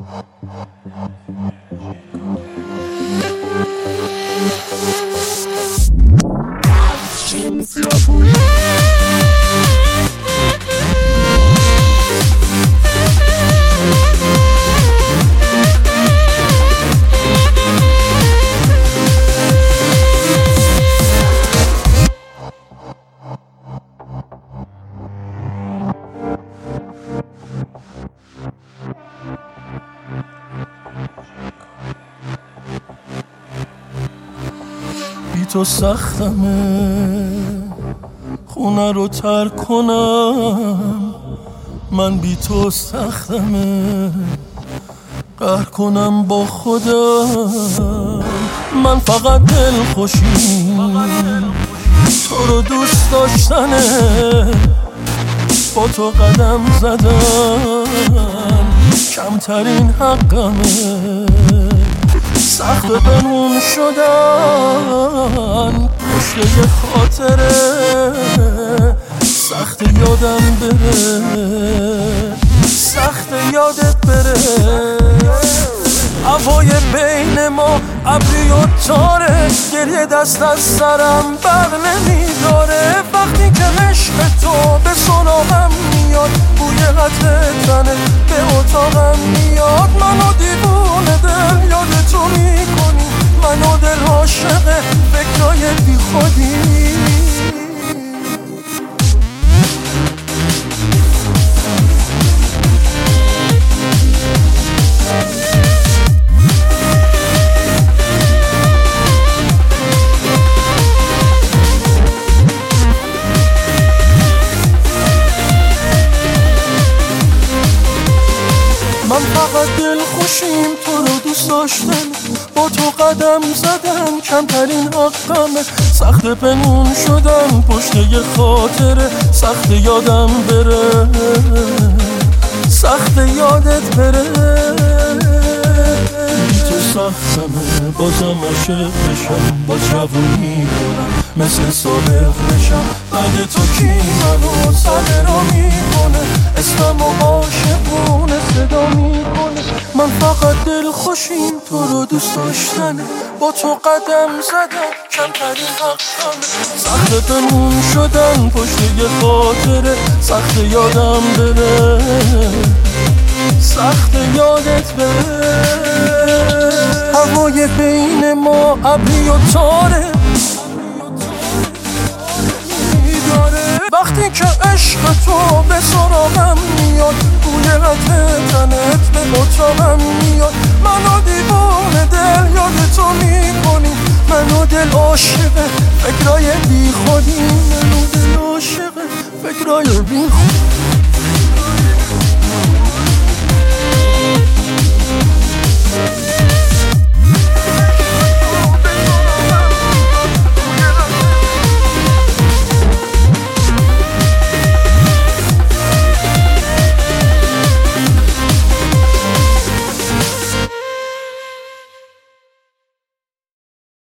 بی تو سختمه خونه رو ترک کنم، من بی تو سختمه قهر کنم با خودم. من فقط دل خوشیم تو رو دوست داشتنه، با تو قدم زدم کمترین حقمه. سخت بمون شدن پشت یه خاطره، سخت یادم بره، سخت یادت بره. هوای بین ما ابری و تاره، گریه دست از سرم بر نمیداره. وقتی که عشق تو به سراغم میاد، بوی عطر تنه به اتاقم میاد. منو دیوونه دل یاد تو میکنی، منو دل عاشق فکرای بی خودی. من فقط دل خوشیم تو رو دوست داشتن، با تو قدم زدن کمترین حقمه. سخت پنهون شدن پشت یه خاطره، سخت یادم بره، سخت یادت بره. بی تو سختمه بازم عاشق بشم، با جوونی کنم مثل سابق بشم. بعد تو کی منو سر را میکنه، اسمم و عاشقونه صدا میکنه. من فقط دل خوشیم تو رو دوست داشتنه، با تو قدم زدن کمترین حقمه. سخت پنهون شدن پشت یه خاطره، سخت یادم بره، سخت یادت بره. هوای بین ما ابری و تاره، وقتی که عشق تو به سراغم میاد، بوی عطر تنت به اتاقم میاد. منو دیوونه دل یاد تو میکنی، منو دل عاشق فکرای بی خودی، منو دل عاشق فکرای بی خودی.